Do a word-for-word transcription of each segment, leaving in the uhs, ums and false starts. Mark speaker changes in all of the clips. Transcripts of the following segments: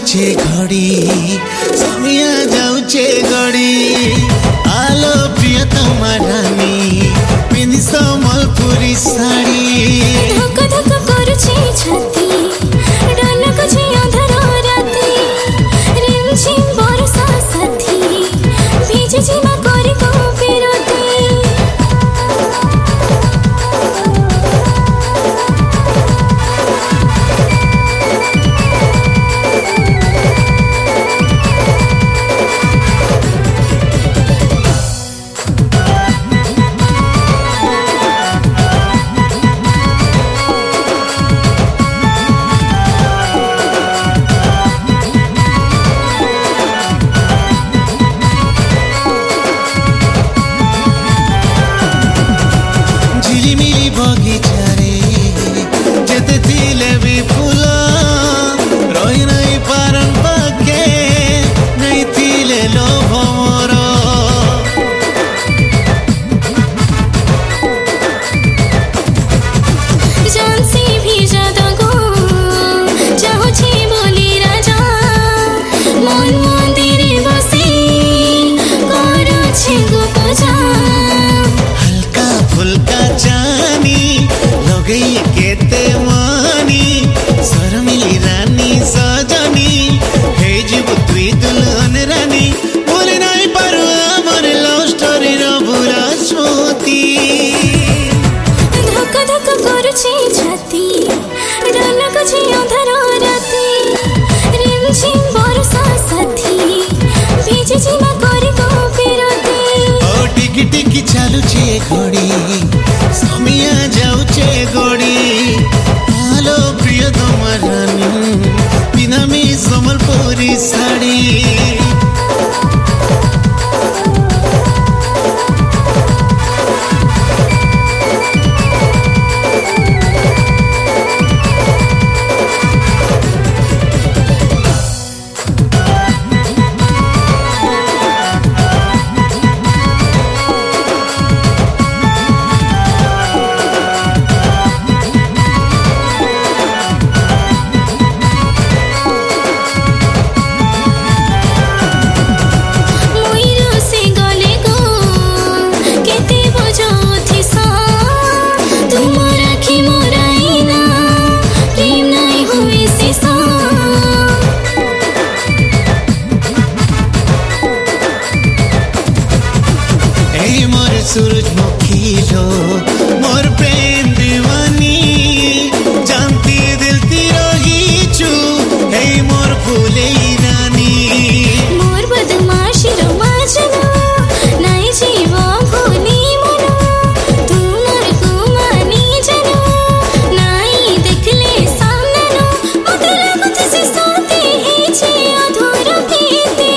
Speaker 1: କରୁଛେ ଘड़ी ସମିଆ ଯାଉଛେ ଗଡ଼ି ଆଲୋ ପ୍ରିୟତମା ରାନୀ ପିନ୍ଧି ସମ୍ବଲପୁରୀ ଶାଢ଼ୀ
Speaker 2: ଧକ ଧକ କରୁଛେ ଛାତି ଡଲକୁଛି ଅନ୍ଧାର ରାତି ରିମଝିମ ବର୍ଷା ସାଥୀ ଭିଜି ଯିବା କରି ବିରତି
Speaker 1: बगीचारे जेते थिले भी फूल रही नहीं पारन पाके नहीं थिले लोभ मोर
Speaker 2: जान से भी ज्यादा गो चाहूछे बोली राजा मन मंदिरे बसी करुछे गो पूजा
Speaker 1: हल्का फुल्का जानी लगई केते मानी शर्मिली रानी सजनी हे जीव तुई दुल्हन रानी बोले नहीं पारू आमर लव स्टोरी रो बुरा स्मृति
Speaker 2: धक धक करुछे छाती डलकुछे अन्धार राति रिमझिम वर्षा साथी ভিজি ଯିବା କରି বিরতি
Speaker 1: ओ टिकी टिकी चालुछे घड़ी समिया जाउछे गड़ी आलो प्रियतमा रानी पिनामी सम्बलपुरी ଶାଢ଼ୀ सूरजमुखी लो मोर प्रेम दीवानी जानती दिल ती रही चू हे मोर फूले रानी
Speaker 2: मोर बदमाशी रो मजना नहीं जीवा भूली मनो तू मोर गुमानी जनो नहीं देखले सामने नो मते लागत से साथी ही छे अधूरा पीते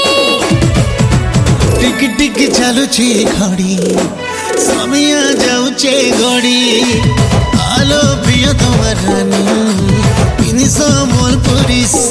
Speaker 1: टिक टिक चालुछे घड़ी समिया जाउछे गड़ी आलो प्रियतमा रानी पिन्धि सम्बलपुरी